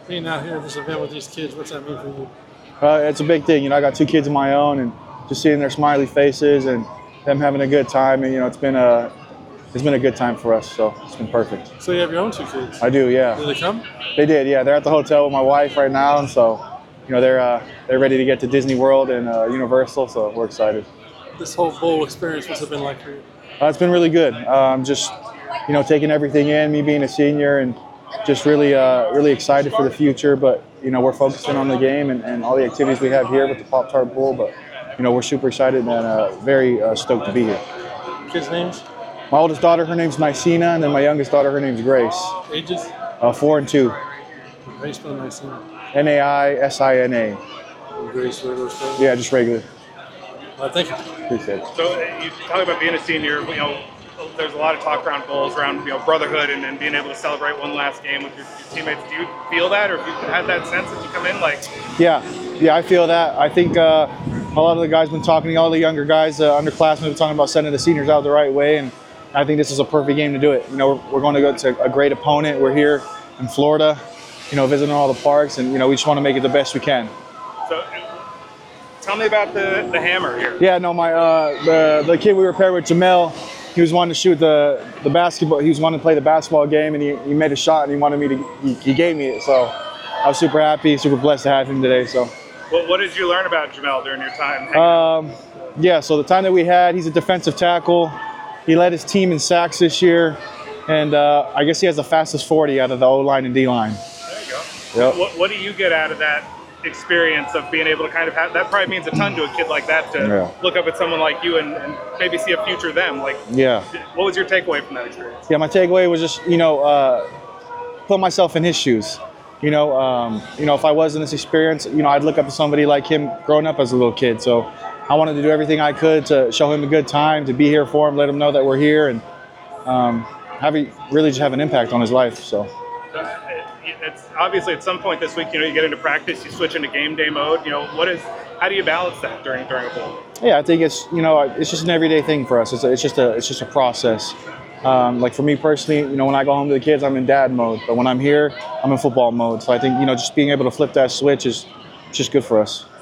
Being out here at this event with these kids, what's that mean for you? It's a big thing. I got 2 kids of my own, and just seeing their smiley faces and them having a good time, and it's been a good time for us. So it's been perfect. So you have your own 2 kids? I do, yeah. Did they come? They did, yeah. They're at the hotel with my wife right now, and so they're ready to get to Disney World and Universal. So we're excited. This whole bowl experience, what's it been like for you? It's been really good. Just taking everything in, me being a senior, and just really excited for the future. But we're focusing on the game and all the activities we have here with the Pop-Tart Bowl. But we're super excited and very stoked to be here. Kids' names? My oldest daughter, her name's Nicena, and then my youngest daughter, her name's Grace. Ages? 4 and 2. How do you spell Nicena? Naisina. Grace, regular spelling? Yeah, just regular. Thank you. Appreciate it. So you talk about being a senior. There's a lot of talk around bowls, around brotherhood, and being able to celebrate one last game with your teammates. Do you feel that, or have you had that sense as you come in? Yeah, I feel that. I think a lot of the guys been talking. All the younger guys, underclassmen, been talking about sending the seniors out the right way, and I think this is a perfect game to do it. We're going to go to a great opponent. We're here in Florida, visiting all the parks, and we just want to make it the best we can. So, tell me about the hammer here. Yeah, no, the kid we were paired with, Jamel, he was wanting to shoot the basketball. He was wanting to play the basketball game, and he made a shot, and he wanted me to. He gave me it, so I was super happy, super blessed to have him today. So. What did you learn about Jamel during your time? Yeah, so the time that we had, he's a defensive tackle. He led his team in sacks this year, and I guess he has the fastest 40 out of the O-line and D-line. There you go. Yep. What do you get out of that experience of being able to kind of have that? Probably means a ton to a kid like that to look up at someone like you and maybe see a future them. Yeah. What was your takeaway from that experience? Yeah, my takeaway was just put myself in his shoes. If I was in this experience, I'd look up to somebody like him growing up as a little kid. So I wanted to do everything I could to show him a good time, to be here for him, let him know that we're here, and really just have an impact on his life. So. It's obviously at some point this week, you get into practice, you switch into game day mode. How do you balance that during a bowl? Yeah, I think it's it's just an everyday thing for us. It's just a process. Like for me personally, when I go home to the kids, I'm in dad mode. But when I'm here, I'm in football mode. So I think just being able to flip that switch is just good for us.